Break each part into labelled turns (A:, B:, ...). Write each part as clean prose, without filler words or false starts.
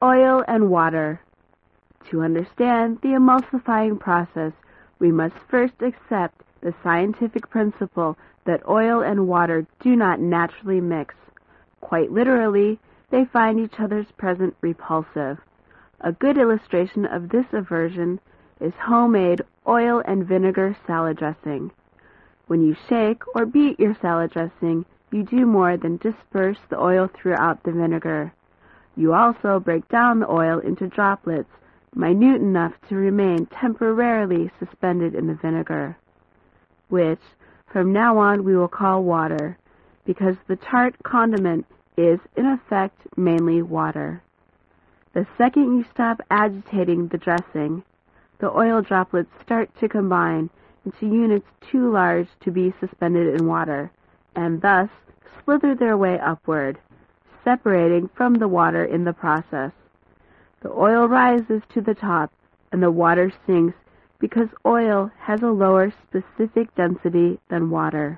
A: Oil and water. To understand the emulsifying process, we must first accept the scientific principle that oil and water do not naturally mix. Quite literally, they find each other's presence repulsive. A good illustration of this aversion is homemade oil and vinegar salad dressing. When you shake or beat your salad dressing, you do more than disperse the oil throughout the vinegar. You also break down the oil into droplets, minute enough to remain temporarily suspended in the vinegar, which from now on we will call water, because the tart condiment is, in effect, mainly water. The second you stop agitating the dressing, the oil droplets start to combine into units too large to be suspended in water, and thus slither their way upward, separating from the water in the process. The oil rises to the top, and the water sinks because oil has a lower specific density than water.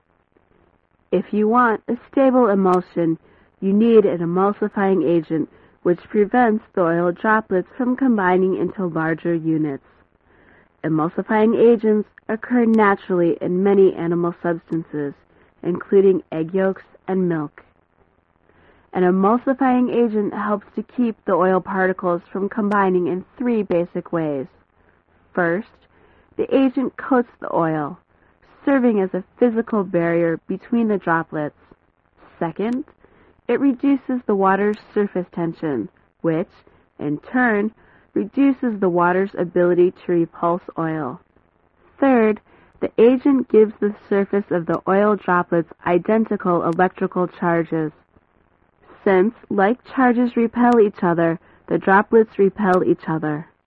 A: If you want a stable emulsion, you need an emulsifying agent which prevents the oil droplets from combining into larger units. Emulsifying agents occur naturally in many animal substances, including egg yolks and milk. An emulsifying agent helps to keep the oil particles from combining in three basic ways. First, the agent coats the oil, serving as a physical barrier between the droplets. Second, it reduces the water's surface tension, which, in turn, reduces the water's ability to repulse oil. Third, the agent gives the surface of the oil droplets identical electrical charges. Since like charges repel each other, the droplets repel each other.